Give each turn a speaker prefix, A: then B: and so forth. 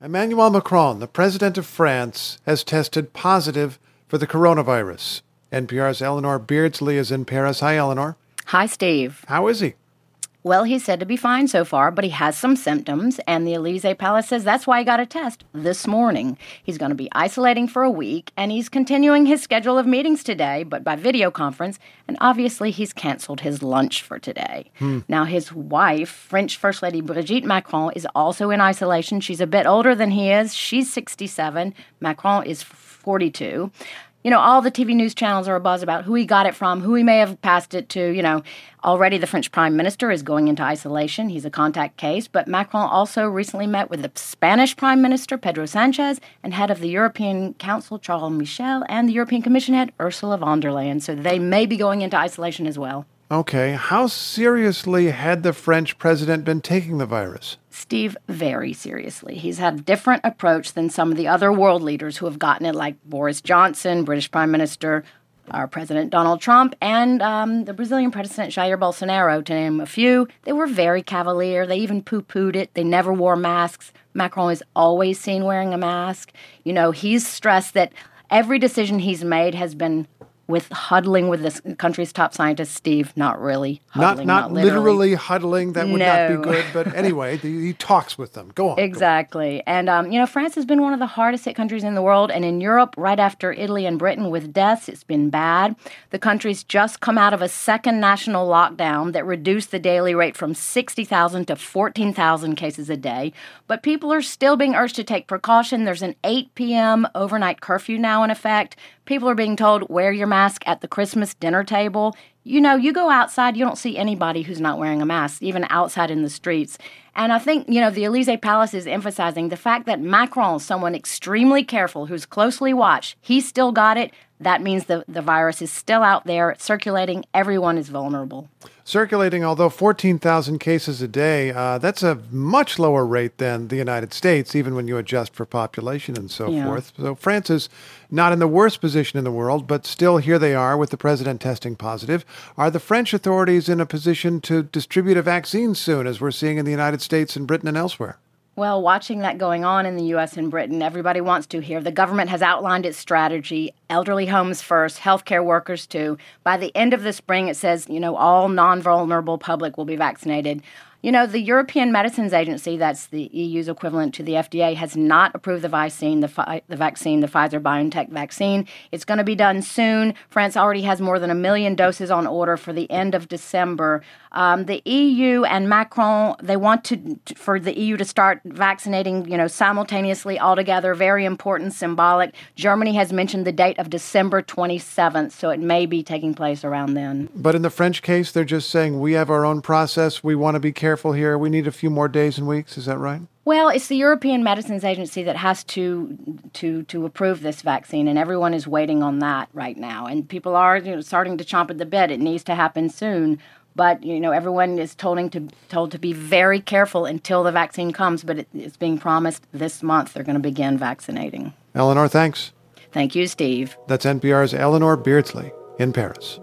A: Emmanuel Macron, the president of France, has tested positive for the coronavirus. NPR's Eleanor Beardsley is in Paris. Hi, Eleanor.
B: Hi, Steve.
A: How is he?
B: Well, he's said to be fine so far, but he has some symptoms, and the Élysée Palace says that's why he got a test this morning. He's going to be isolating for a week, and he's continuing his schedule of meetings today, but by video conference, and obviously he's canceled his lunch for today. Now, his wife, French First Lady Brigitte Macron, is also in isolation. She's a bit older than he is. She's 67. Macron is 42. You know, all the TV news channels are abuzz about who he got it from, who he may have passed it to. You know, already the French prime minister is going into isolation. He's a contact case. But Macron also recently met with the Spanish prime minister, Pedro Sanchez, and head of the European Council, Charles Michel, and the European Commission head, Ursula von der Leyen. So they may be going into isolation as well.
A: Okay, how seriously had the French president been taking the virus?
B: Steve, very seriously. He's had a different approach than some of the other world leaders who have gotten it, like Boris Johnson, British Prime Minister, our President Donald Trump, and the Brazilian President Jair Bolsonaro, to name a few. They were very cavalier. They even poo-pooed it. They never wore masks. Macron is always seen wearing a mask. You know, he's stressed that every decision he's made has been with huddling with this country's top scientist, Steve. Not really huddling.
A: Not literally huddling. That would not be good. But anyway, he talks with them. Go on.
B: Exactly. And, you know, France has been one of the hardest hit countries in the world. And in Europe, right after Italy and Britain with deaths, it's been bad. The country's just come out of a second national lockdown that reduced the daily rate from 60,000 to 14,000 cases a day. But people are still being urged to take precaution. There's an 8 p.m. overnight curfew now in effect. People are being told, wear your mask at the Christmas dinner table. You know, you go outside, you don't see anybody who's not wearing a mask, even outside in the streets. And I think, you know, the Élysée Palace is emphasizing the fact that Macron, someone extremely careful, who's closely watched, he still got it. That means the virus is still out there, circulating. Everyone is vulnerable.
A: Circulating, although 14,000 cases a day, that's a much lower rate than the United States, even when you adjust for population and so forth. So France is not in the worst position in the world, but still here they are with the president testing positive. Are the French authorities in a position to distribute a vaccine soon, as we're seeing in the United States and Britain and elsewhere?
B: Well, watching that going on in the U.S. and Britain, everybody wants to hear. The government has outlined its strategy, elderly homes first, healthcare workers too. By the end of the spring, it says, you know, all non-vulnerable public will be vaccinated. You know, the European Medicines Agency, that's the EU's equivalent to the FDA, has not approved the vaccine, the Pfizer-BioNTech vaccine. It's going to be done soon. France already has more than 1 million doses on order for the end of December. The EU and Macron, they want for the EU to start vaccinating, you know, simultaneously altogether. Very important, symbolic. Germany has mentioned the date of December 27th, so it may be taking place around then.
A: But in the French case, they're just saying, we have our own process. We want to be careful here. We need a few more days and weeks. Is that right?
B: Well, it's the European Medicines Agency that has to approve this vaccine, and everyone is waiting on that right now. And people are, you know, starting to chomp at the bit. It needs to happen soon. But, you know, everyone is told to be very careful until the vaccine comes. But it's being promised this month they're going to begin vaccinating.
A: Eleanor, thanks.
B: Thank you, Steve.
A: That's NPR's Eleanor Beardsley in Paris.